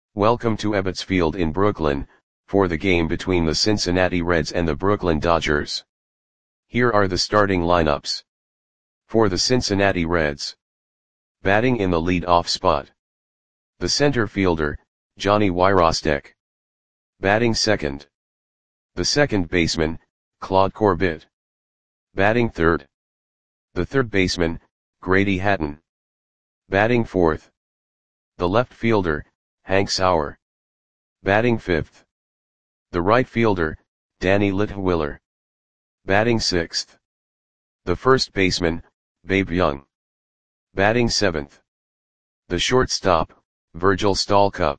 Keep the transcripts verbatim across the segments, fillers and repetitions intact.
Welcome to Ebbets Field in Brooklyn, for the game between the Cincinnati Reds and the Brooklyn Dodgers. Here are the starting lineups. For the Cincinnati Reds. Batting in the lead-off spot. The center fielder, Johnny Wyrostek. Batting second. The second baseman, Claude Corbett. Batting third. The third baseman, Grady Hatton. Batting fourth. The left fielder, Hank Sauer. Batting fifth. The right fielder, Danny Litwiller. Batting sixth. The first baseman, Babe Young. Batting seventh. The shortstop, Virgil Stalcup.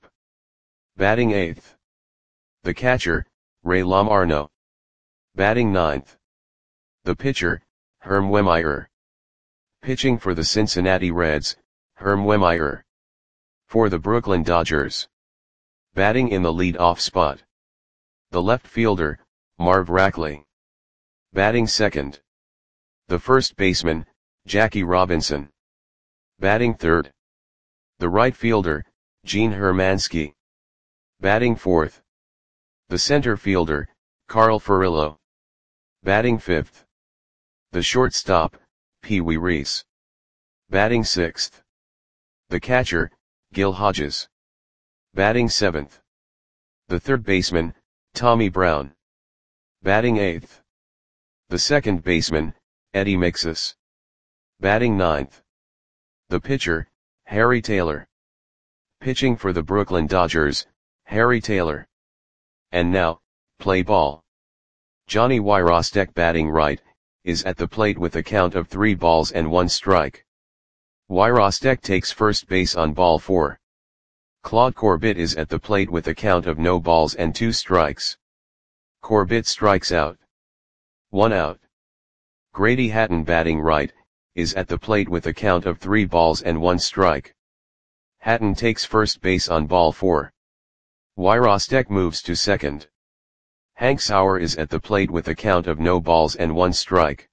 Batting eighth. The catcher, Ray Lamarno. Batting ninth. The pitcher, Herm Wehmeyer. Pitching for the Cincinnati Reds, Herm Wehmeyer. For the Brooklyn Dodgers. Batting in the lead-off spot. The left fielder, Marv Rackley. Batting second. The first baseman, Jackie Robinson. Batting third. The right fielder, Gene Hermansky. Batting fourth. The center fielder, Carl Furillo. Batting fifth. The shortstop, Pee Wee Reese. Batting sixth. The catcher, Gil Hodges. Batting seventh. The third baseman, Tommy Brown. Batting eighth. The second baseman, Eddie Mixus. Batting ninth. The pitcher, Harry Taylor. Pitching for the Brooklyn Dodgers, Harry Taylor. And now, play ball. Johnny Wyrostek, batting right, is at the plate with a count of three balls and one strike. Wyrostek takes first base on ball four. Claude Corbett is at the plate with a count of no balls and two strikes. Corbett strikes out. One out. Grady Hatton, batting right, is at the plate with a count of three balls and one strike. Hatton takes first base on ball four. Wyrostek moves to second. Hank Sauer is at the plate with a count of no balls and one strike.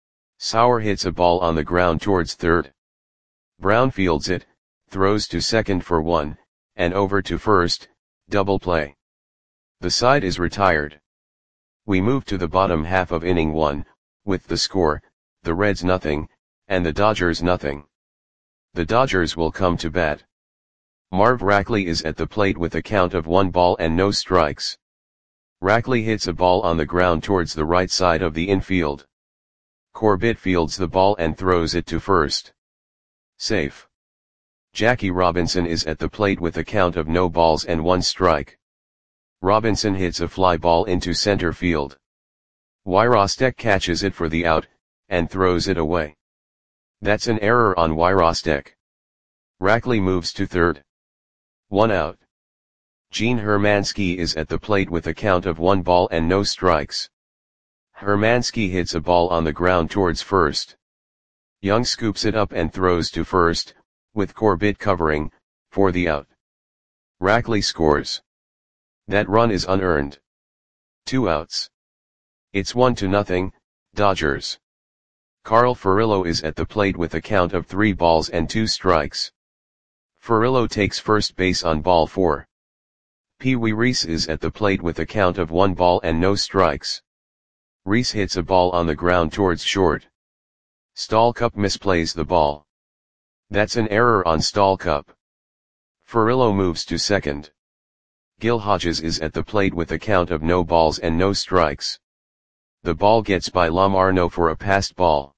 Sauer hits a ball on the ground towards third. Brown fields it, throws to second for one, and over to first, double play. The side is retired. We move to the bottom half of inning one, with the score, the Reds nothing, and the Dodgers nothing. The Dodgers will come to bat. Marv Rackley is at the plate with a count of one ball and no strikes. Rackley hits a ball on the ground towards the right side of the infield. Corbett fields the ball and throws it to first. Safe. Jackie Robinson is at the plate with a count of no balls and one strike. Robinson hits a fly ball into center field. Wyrostek catches it for the out, and throws it away. That's an error on Wyrostek. Rackley moves to third. One out. Gene Hermansky is at the plate with a count of one ball and no strikes. Hermansky hits a ball on the ground towards first. Young scoops it up and throws to first, with Corbett covering, for the out. Rackley scores. That run is unearned. Two outs. It's one to nothing, Dodgers. Carl Furillo is at the plate with a count of three balls and two strikes. Furillo takes first base on ball four. Pee Wee Reese is at the plate with a count of one ball and no strikes. Reese hits a ball on the ground towards short. Stalcup misplays the ball. That's an error on Stalcup. Furillo moves to second. Gil Hodges is at the plate with a count of no balls and no strikes. The ball gets by Lamarno for a passed ball.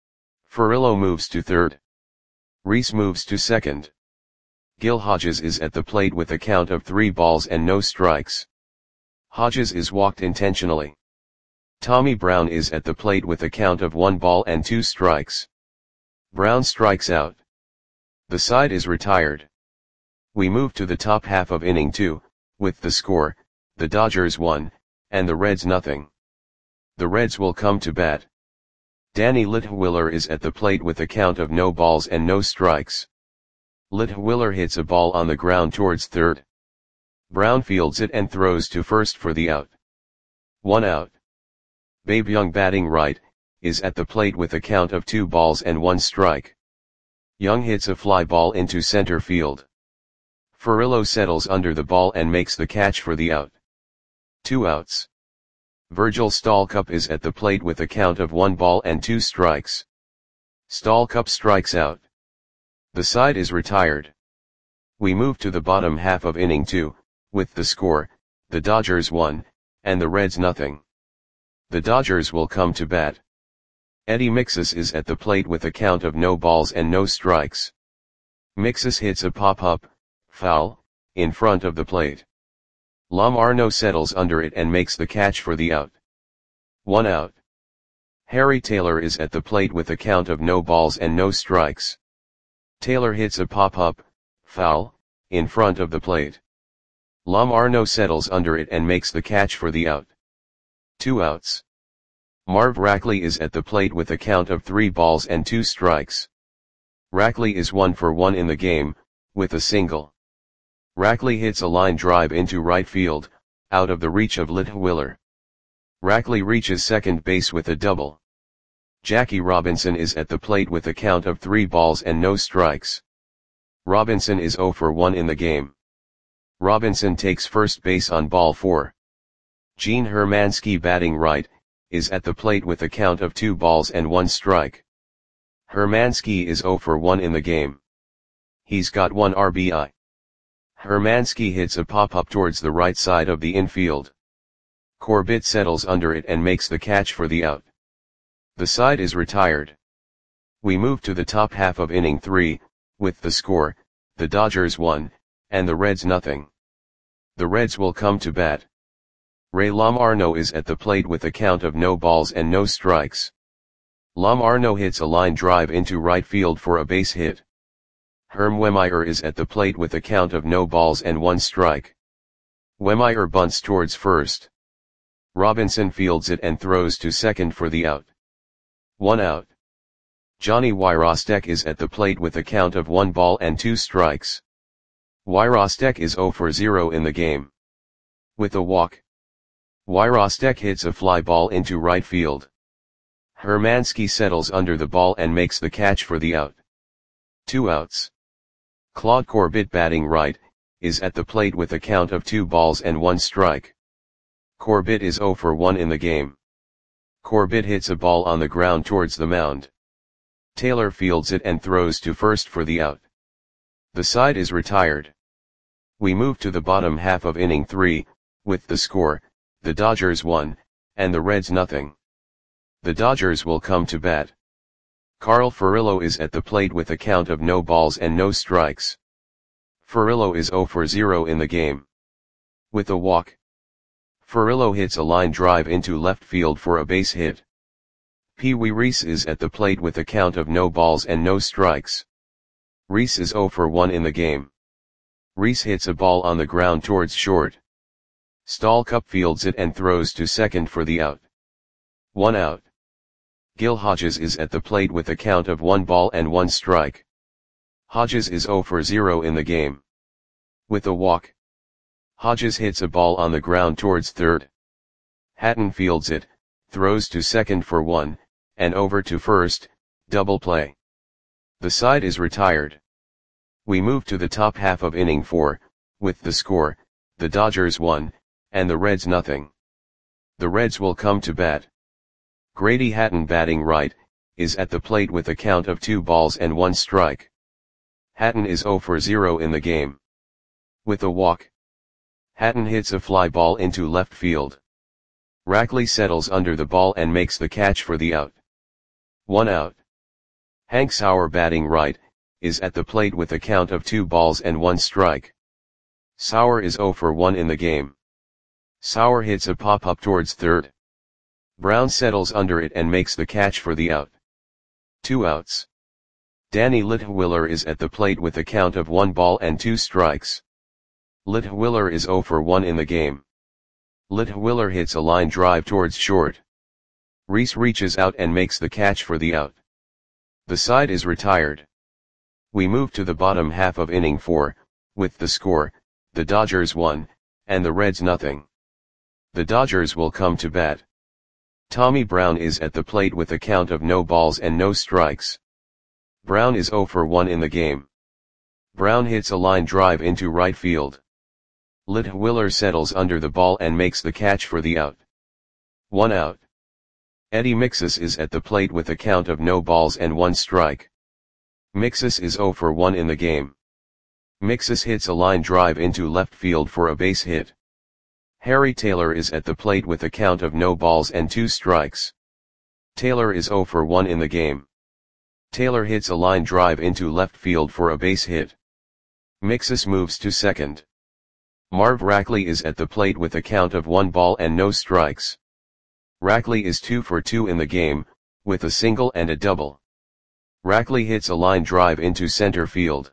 Furillo moves to third. Reese moves to second. Gil Hodges is at the plate with a count of three balls and no strikes. Hodges is walked intentionally. Tommy Brown is at the plate with a count of one ball and two strikes. Brown strikes out. The side is retired. We move to the top half of inning two, with the score, the Dodgers one, and the Reds nothing. The Reds will come to bat. Danny Litwiller is at the plate with a count of no balls and no strikes. Litwiller hits a ball on the ground towards third. Brown fields it and throws to first for the out. One out. Babe Young, batting right, is at the plate with a count of two balls and one strike. Young hits a fly ball into center field. Furillo settles under the ball and makes the catch for the out. Two outs. Virgil Stalcup is at the plate with a count of one ball and two strikes. Stalcup strikes out. The side is retired. We move to the bottom half of inning two, with the score, the Dodgers one, and the Reds nothing. The Dodgers will come to bat. Eddie Mixas is at the plate with a count of no balls and no strikes. Mixas hits a pop-up, foul, in front of the plate. Lom Arno settles under it and makes the catch for the out. One out. Harry Taylor is at the plate with a count of no balls and no strikes. Taylor hits a pop-up, foul, in front of the plate. Lom Arno settles under it and makes the catch for the out. Two outs. Marv Rackley is at the plate with a count of three balls and two strikes. Rackley is one for one in the game, with a single. Rackley hits a line drive into right field, out of the reach of Litwiler. Rackley reaches second base with a double. Jackie Robinson is at the plate with a count of three balls and no strikes. Robinson is zero for one in the game. Robinson takes first base on ball four. Gene Hermansky, batting right, is at the plate with a count of two balls and one strike. Hermansky is zero for one in the game. He's got one R B I. Hermansky hits a pop-up towards the right side of the infield. Corbett settles under it and makes the catch for the out. The side is retired. We move to the top half of inning three, with the score, the Dodgers one, and the Reds nothing. The Reds will come to bat. Ray Lom Arno is at the plate with a count of no balls and no strikes. Lom Arno hits a line drive into right field for a base hit. Herm Wehmeyer is at the plate with a count of no balls and one strike. Wehmeyer bunts towards first. Robinson fields it and throws to second for the out. One out. Johnny Wyrostek is at the plate with a count of one ball and two strikes. Wyrostek is zero for zero in the game. With a walk. Wyrostek hits a fly ball into right field. Hermansky settles under the ball and makes the catch for the out. Two outs. Claude Corbett, batting right, is at the plate with a count of two balls and one strike. Corbett is zero for one in the game. Corbett hits a ball on the ground towards the mound. Taylor fields it and throws to first for the out. The side is retired. We move to the bottom half of inning three, with the score, the Dodgers one, and the Reds nothing. The Dodgers will come to bat. Carl Furillo is at the plate with a count of no balls and no strikes. Furillo is zero for zero in the game. With a walk. Furillo hits a line drive into left field for a base hit. Pee Wee Reese is at the plate with a count of no balls and no strikes. Reese is zero for one in the game. Reese hits a ball on the ground towards short. Stalcup fields it and throws to second for the out. One out. Gil Hodges is at the plate with a count of one ball and one strike. Hodges is zero for zero in the game. With a walk. Hodges hits a ball on the ground towards third. Hatton fields it, throws to second for one, and over to first, double play. The side is retired. We move to the top half of inning four, with the score, the Dodgers one, and the Reds nothing. The Reds will come to bat. Grady Hatton, batting right, is at the plate with a count of two balls and one strike. Hatton is zero for zero in the game. With a walk. Hatton hits a fly ball into left field. Rackley settles under the ball and makes the catch for the out. One out. Hank Sauer, batting right, is at the plate with a count of two balls and one strike. Sauer is zero for one in the game. Sauer hits a pop-up towards third. Brown settles under it and makes the catch for the out. Two outs. Danny Litwiler is at the plate with a count of one ball and two strikes. Litwiler is zero for one in the game. Litwiler hits a line drive towards short. Reese reaches out and makes the catch for the out. The side is retired. We move to the bottom half of inning four, with the score, the Dodgers one, and the Reds nothing. The Dodgers will come to bat. Tommy Brown is at the plate with a count of no balls and no strikes. Brown is zero for one in the game. Brown hits a line drive into right field. Litwiller settles under the ball and makes the catch for the out. One out. Eddie Mixus is at the plate with a count of no balls and one strike. Mixus is oh for one in the game. Mixus hits a line drive into left field for a base hit. Harry Taylor is at the plate with a count of no balls and two strikes. Taylor is oh for one in the game. Taylor hits a line drive into left field for a base hit. Mixus moves to second. Marv Rackley is at the plate with a count of one ball and no strikes. Rackley is two for two in the game, with a single and a double. Rackley hits a line drive into center field.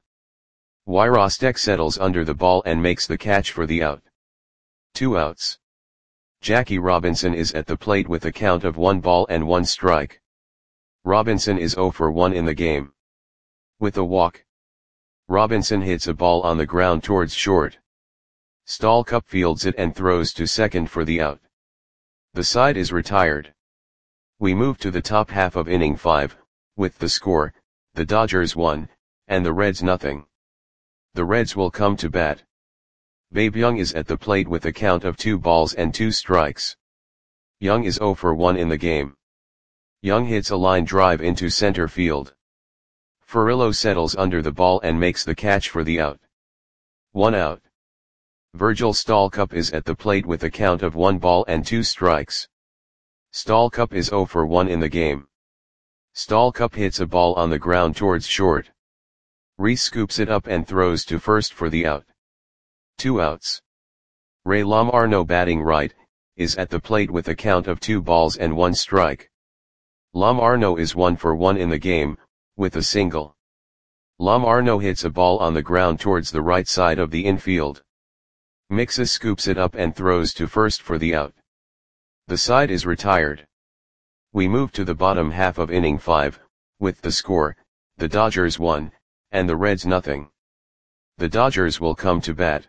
Wyrostek settles under the ball and makes the catch for the out. Two outs. Jackie Robinson is at the plate with a count of one ball and one strike. Robinson is oh for one in the game. With a walk. Robinson hits a ball on the ground towards short. Stallcup fields it and throws to second for the out. The side is retired. We move to the top half of inning five, with the score, the Dodgers one, and the Reds nothing. The Reds will come to bat. Babe Young is at the plate with a count of two balls and two strikes. Young is oh for one in the game. Young hits a line drive into center field. Furillo settles under the ball and makes the catch for the out. One out. Virgil Stallcup is at the plate with a count of one ball and two strikes. Stallcup is oh for one in the game. Stallcup hits a ball on the ground towards short. Reese scoops it up and throws to first for the out. Two outs. Ray Lamarno, batting right, is at the plate with a count of two balls and one strike. Lamarno is one for one in the game, with a single. Lamarno hits a ball on the ground towards the right side of the infield. Mixus scoops it up and throws to first for the out. The side is retired. We move to the bottom half of inning five, with the score, the Dodgers one, and the Reds nothing. The Dodgers will come to bat.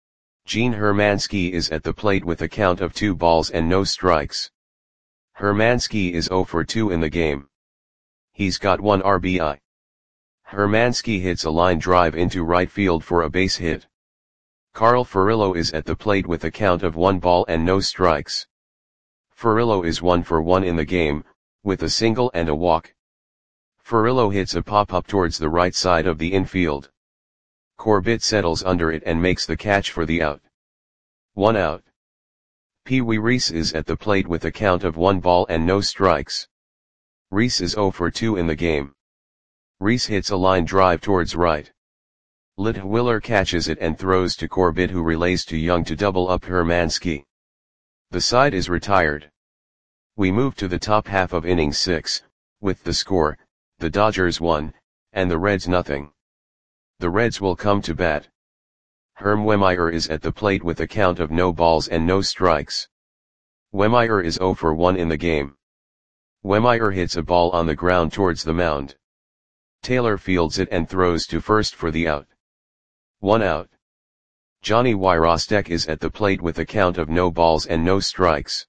Gene Hermansky is at the plate with a count of two balls and no strikes. Hermansky is oh for two in the game. He's got one R B I. Hermansky hits a line drive into right field for a base hit. Carl Furillo is at the plate with a count of one ball and no strikes. Furillo is one for one in the game, with a single and a walk. Furillo hits a pop-up towards the right side of the infield. Corbett settles under it and makes the catch for the out. One out. Pee Wee Reese is at the plate with a count of one ball and no strikes. Reese is oh for two in the game. Reese hits a line drive towards right. Litwiller catches it and throws to Corbett, who relays to Young to double up Hermansky. The side is retired. We move to the top half of inning six, with the score, the Dodgers one, and the Reds nothing. The Reds will come to bat. Herm Wehmeyer is at the plate with a count of no balls and no strikes. Wehmeyer is oh for one in the game. Wehmeyer hits a ball on the ground towards the mound. Taylor fields it and throws to first for the out. One out. Johnny Wyrostek is at the plate with a count of no balls and no strikes.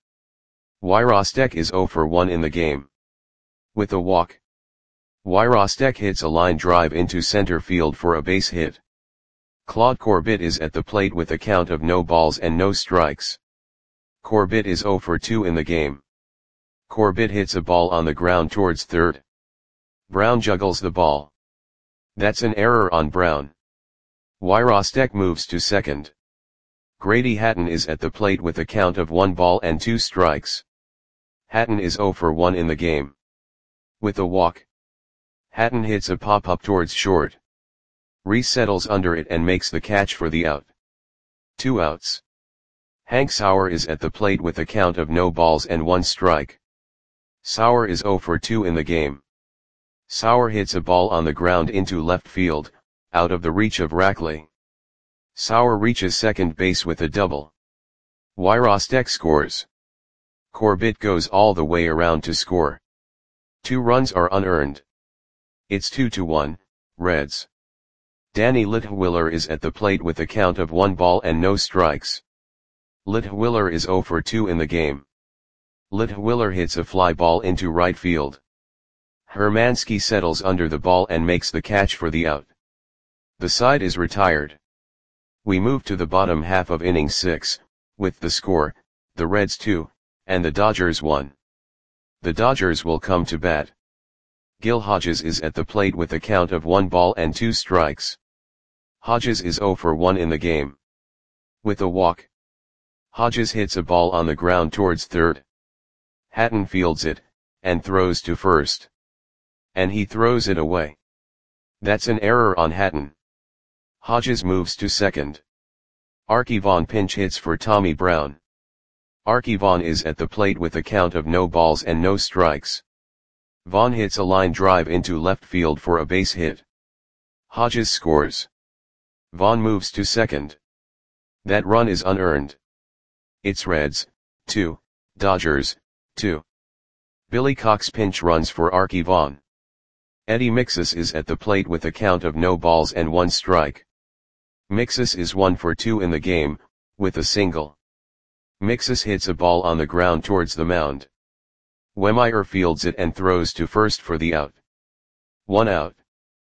Wyrostek is oh for one in the game. With a walk. Wyrostek hits a line drive into center field for a base hit. Claude Corbett is at the plate with a count of no balls and no strikes. Corbett is oh for two in the game. Corbett hits a ball on the ground towards third. Brown juggles the ball. That's an error on Brown. Wyrostek moves to second. Grady Hatton is at the plate with a count of one ball and two strikes. Hatton is oh for one in the game. With a walk. Hatton hits a pop-up towards short. Reese settles under it and makes the catch for the out. Two outs. Hank Sauer is at the plate with a count of no balls and one strike. Sauer is oh for two in the game. Sauer hits a ball on the ground into left field, out of the reach of Rackley. Sauer reaches second base with a double. Wyrostek scores. Corbett goes all the way around to score. Two runs are unearned. It's two to one, Reds. Danny Litwiller is at the plate with a count of one ball and no strikes. Litwiller is oh for two in the game. Litwiller hits a fly ball into right field. Hermansky settles under the ball and makes the catch for the out. The side is retired. We move to the bottom half of inning six, with the score, the Reds two, and the Dodgers one. The Dodgers will come to bat. Gil Hodges is at the plate with a count of one ball and two strikes. Hodges is oh for one in the game. With a walk. Hodges hits a ball on the ground towards third. Hatton fields it, and throws to first. And he throws it away. That's an error on Hatton. Hodges moves to second. Arky Vaughan pinch hits for Tommy Brown. Arky Vaughan is at the plate with a count of no balls and no strikes. Vaughan hits a line drive into left field for a base hit. Hodges scores. Vaughan moves to second. That run is unearned. It's Reds, two, Dodgers, two. Billy Cox pinch runs for Arky Vaughan. Eddie Mixus is at the plate with a count of no balls and one strike. Mixus is one for two in the game, with a single. Mixus hits a ball on the ground towards the mound. Wehmeyer fields it and throws to first for the out. One out.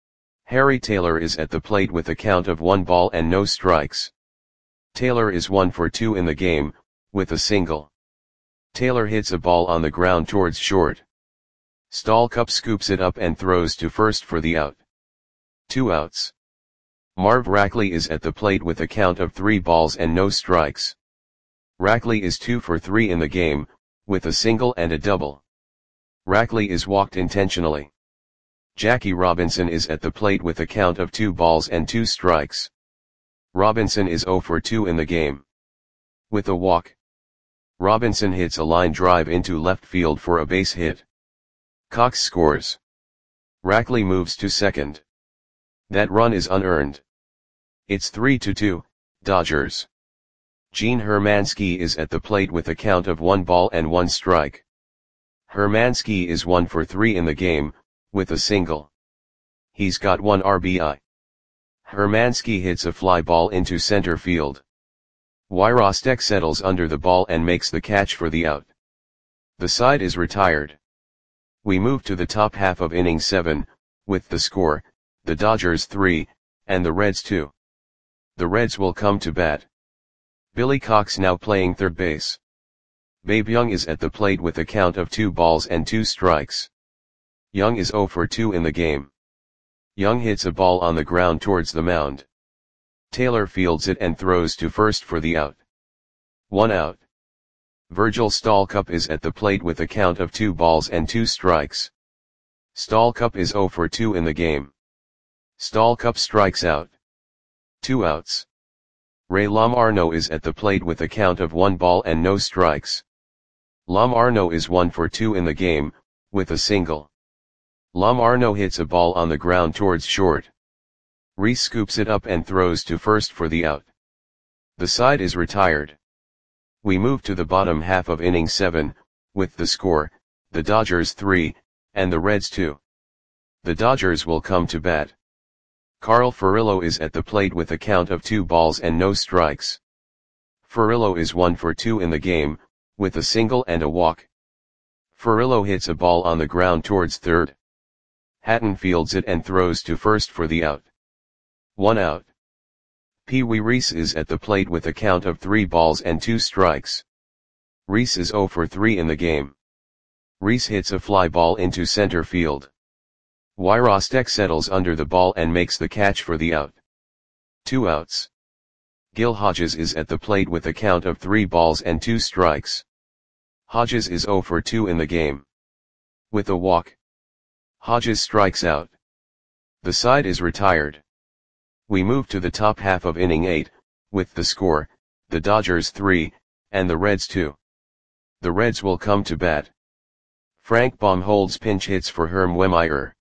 Harry Taylor is at the plate with a count of one ball and no strikes. Taylor is one for two in the game, with a single. Taylor hits a ball on the ground towards short. Stallcup scoops it up and throws to first for the out. Two outs. Marv Rackley is at the plate with a count of three balls and no strikes. Rackley is two for three in the game, with a single and a double. Rackley is walked intentionally. Jackie Robinson is at the plate with a count of two balls and two strikes. Robinson is oh for two in the game. With a walk. Robinson hits a line drive into left field for a base hit. Cox scores. Rackley moves to second. That run is unearned. It's three to two, Dodgers. Gene Hermansky is at the plate with a count of one ball and one strike. Hermansky is one for three in the game, with a single. He's got one R B I. Hermansky hits a fly ball into center field. Wyrostek settles under the ball and makes the catch for the out. The side is retired. We move to the top half of inning seven, with the score, the Dodgers three, and the Reds two. The Reds will come to bat. Billy Cox now playing third base. Babe Young is at the plate with a count of two balls and two strikes. Young is oh for two in the game. Young hits a ball on the ground towards the mound. Taylor fields it and throws to first for the out. One out. Virgil Stallcup is at the plate with a count of two balls and two strikes. Stallcup is oh for two in the game. Stallcup strikes out. Two outs. Ray Lamarno is at the plate with a count of one ball and no strikes. Lamarno is one for two in the game, with a single. Lamarno hits a ball on the ground towards short. Reese scoops it up and throws to first for the out. The side is retired. We move to the bottom half of inning seven, with the score, the Dodgers three, and the Reds two. The Dodgers will come to bat. Carl Furillo is at the plate with a count of two balls and no strikes. Furillo is one for two in the game, with a single and a walk. Furillo hits a ball on the ground towards third. Hatton fields it and throws to first for the out. One out. Pee Wee Reese is at the plate with a count of three balls and two strikes. Reese is oh for three in the game. Reese hits a fly ball into center field. Wyrostek settles under the ball and makes the catch for the out. Two outs. Gil Hodges is at the plate with a count of three balls and two strikes. Hodges is oh for two in the game. With a walk. Hodges strikes out. The side is retired. We move to the top half of inning eight, with the score, the Dodgers three, and the Reds two. The Reds will come to bat. Frank Baumholtz pinch hits for Herm Wehmeyer.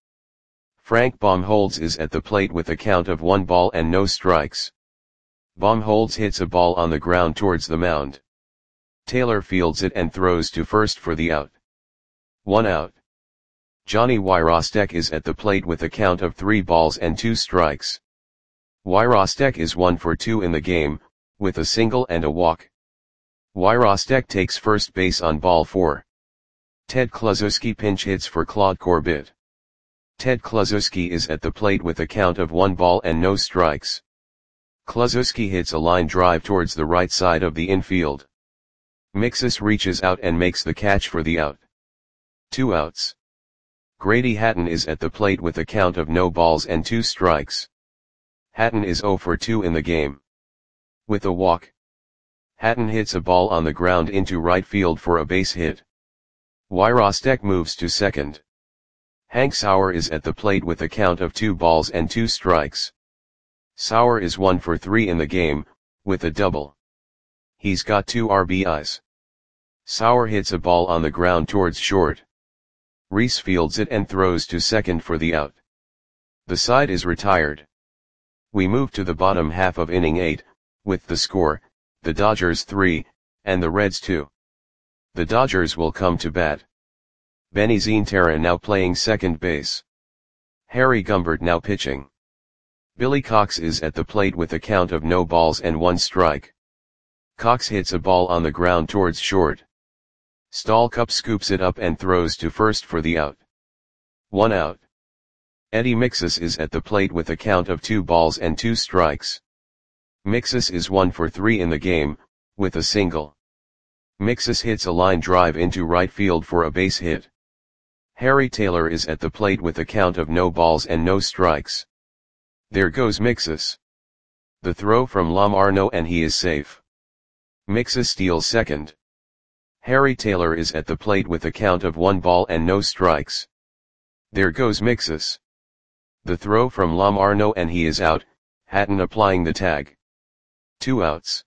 Frank Baumholtz is at the plate with a count of one ball and no strikes. Baumholtz hits a ball on the ground towards the mound. Taylor fields it and throws to first for the out. One out. Johnny Wyrostek is at the plate with a count of three balls and two strikes. Wyrostek is one for two in the game, with a single and a walk. Wyrostek takes first base on ball four. Ted Kluszewski pinch hits for Claude Corbett. Ted Kluszewski is at the plate with a count of one ball and no strikes. Kluszewski hits a line drive towards the right side of the infield. Mixus reaches out and makes the catch for the out. Two outs. Grady Hatton is at the plate with a count of no balls and two strikes. Hatton is oh for two in the game. With a walk, Hatton hits a ball on the ground into right field for a base hit. Wyrostek moves to second. Hank Sauer is at the plate with a count of two balls and two strikes. Sauer is one for three in the game, with a double. He's got two R B Is. Sauer hits a ball on the ground towards short. Reese fields it and throws to second for the out. The side is retired. We move to the bottom half of inning eight, with the score, the Dodgers three, and the Reds two. The Dodgers will come to bat. Benny Zientara now playing second base. Harry Gumbert now pitching. Billy Cox is at the plate with a count of no balls and one strike. Cox hits a ball on the ground towards short. Stallcup scoops it up and throws to first for the out. One out. Eddie Mixus is at the plate with a count of two balls and two strikes. Mixus is one for three in the game, with a single. Mixus hits a line drive into right field for a base hit. Harry Taylor is at the plate with a count of no balls and no strikes. There goes Mixus. The throw from Lamarno and he is safe. Mixus steals second. Harry Taylor is at the plate with a count of one ball and no strikes. There goes Mixus. The throw from Lamarno and he is out, Hatton applying the tag. Two outs.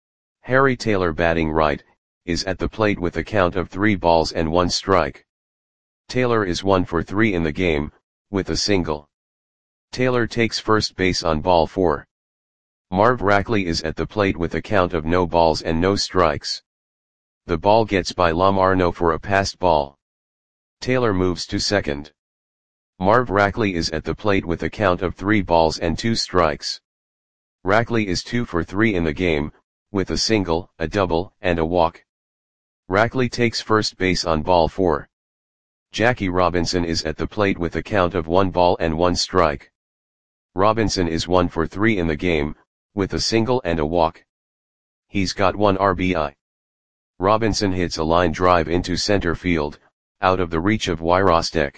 Harry Taylor batting right, is at the plate with a count of three balls and one strike. Taylor is one for three in the game, with a single. Taylor takes first base on ball four. Marv Rackley is at the plate with a count of no balls and no strikes. The ball gets by Lamarno for a passed ball. Taylor moves to second. Marv Rackley is at the plate with a count of three balls and two strikes. Rackley is two for three in the game, with a single, a double, and a walk. Rackley takes first base on ball four. Jackie Robinson is at the plate with a count of one ball and one strike. Robinson is one for three in the game, with a single and a walk. He's got one R B I. Robinson hits a line drive into center field, out of the reach of Wyrostek.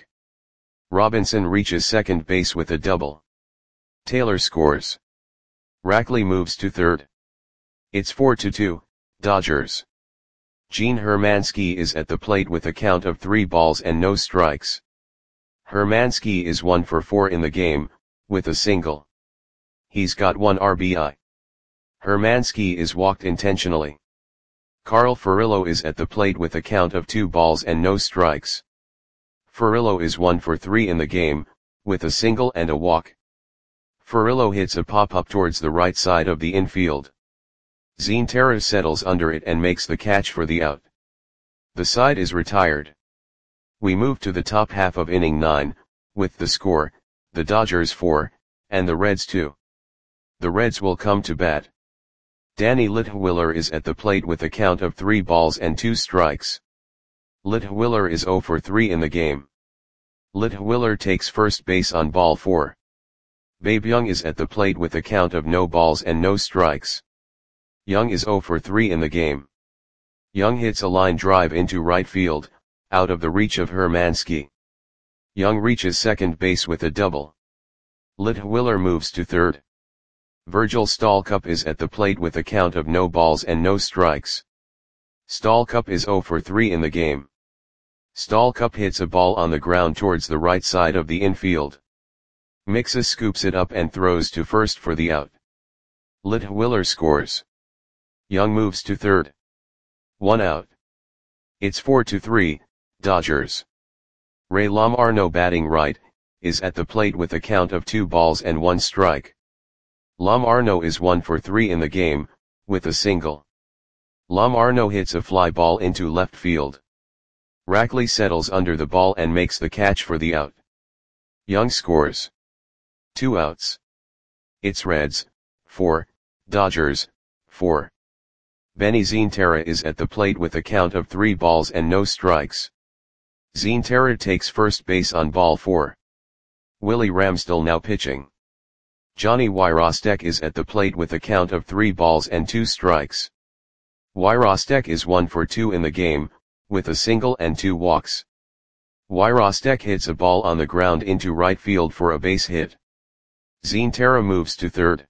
Robinson reaches second base with a double. Taylor scores. Rackley moves to third. It's four to two, Dodgers. Gene Hermansky is at the plate with a count of three balls and no strikes. Hermansky is one for four in the game, with a single. He's got one R B I. Hermansky is walked intentionally. Carl Furillo is at the plate with a count of two balls and no strikes. Furillo is one for three in the game, with a single and a walk. Furillo hits a pop-up towards the right side of the infield. Zientara settles under it and makes the catch for the out. The side is retired. We move to the top half of inning nine, with the score, the Dodgers four, and the Reds two. The Reds will come to bat. Danny Litwiller is at the plate with a count of three balls and two strikes. Litwiller is oh for three in the game. Litwiller takes first base on ball four. Babe Young is at the plate with a count of no balls and no strikes. Young is oh for three in the game. Young hits a line drive into right field, out of the reach of Hermansky. Young reaches second base with a double. Litwiller moves to third. Virgil Stallcup is at the plate with a count of no balls and no strikes. Stallcup is oh for three in the game. Stallcup hits a ball on the ground towards the right side of the infield. Mixus scoops it up and throws to first for the out. Litwiller scores. Young moves to third. One out. It's four to three, Dodgers. Ray Lamarno batting right, is at the plate with a count of two balls and one strike. Lamarno is one for three in the game, with a single. Lamarno hits a fly ball into left field. Rackley settles under the ball and makes the catch for the out. Young scores. Two outs. It's Reds, four, Dodgers, four. Benny Zientara is at the plate with a count of three balls and no strikes. Zientara takes first base on ball four. Willie Ramsdell now pitching. Johnny Wyrostek is at the plate with a count of three balls and two strikes. Wyrostek is one for two in the game, with a single and two walks. Wyrostek hits a ball on the ground into right field for a base hit. Zine Terra moves to third.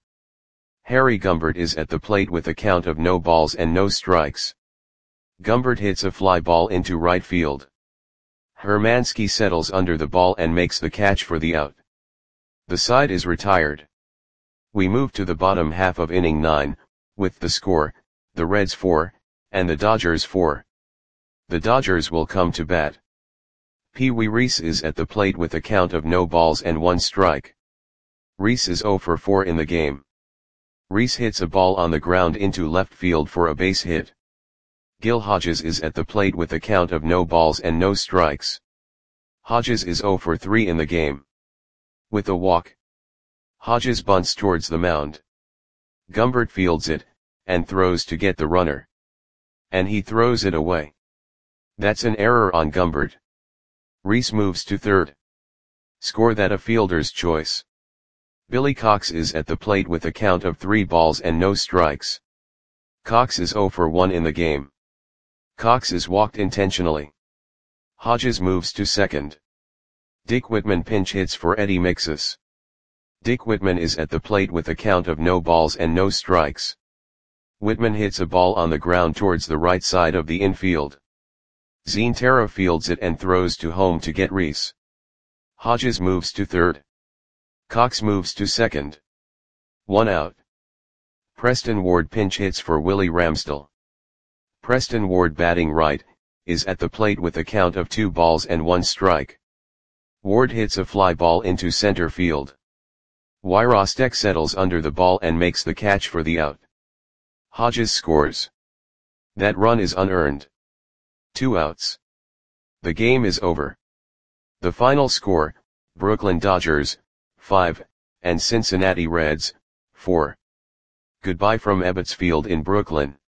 Harry Gumbert is at the plate with a count of no balls and no strikes. Gumbert hits a fly ball into right field. Hermansky settles under the ball and makes the catch for the out. The side is retired. We move to the bottom half of inning nine, with the score, the Reds four, and the Dodgers four. The Dodgers will come to bat. Pee Wee Reese is at the plate with a count of no balls and one strike. Reese is zero for four in the game. Reese hits a ball on the ground into left field for a base hit. Gil Hodges is at the plate with a count of no balls and no strikes. Hodges is zero for three in the game. With a walk, Hodges bunts towards the mound. Gumbert fields it, and throws to get the runner. And he throws it away. That's an error on Gumbert. Reese moves to third. Score that a fielder's choice. Billy Cox is at the plate with a count of three balls and no strikes. Cox is zero for one in the game. Cox is walked intentionally. Hodges moves to second. Dick Whitman pinch hits for Eddie Mixus. Dick Whitman is at the plate with a count of no balls and no strikes. Whitman hits a ball on the ground towards the right side of the infield. Zine Terra fields it and throws to home to get Reese. Hodges moves to third. Cox moves to second. One out. Preston Ward pinch hits for Willie Ramsdell. Preston Ward, batting right, is at the plate with a count of two balls and one strike. Ward hits a fly ball into center field. Wyrostek settles under the ball and makes the catch for the out. Hodges scores. That run is unearned. Two outs. The game is over. The final score, Brooklyn Dodgers, five, and Cincinnati Reds, four. Goodbye from Ebbets Field in Brooklyn.